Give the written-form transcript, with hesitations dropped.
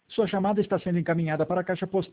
Sua chamada está sendo encaminhada para a caixa postal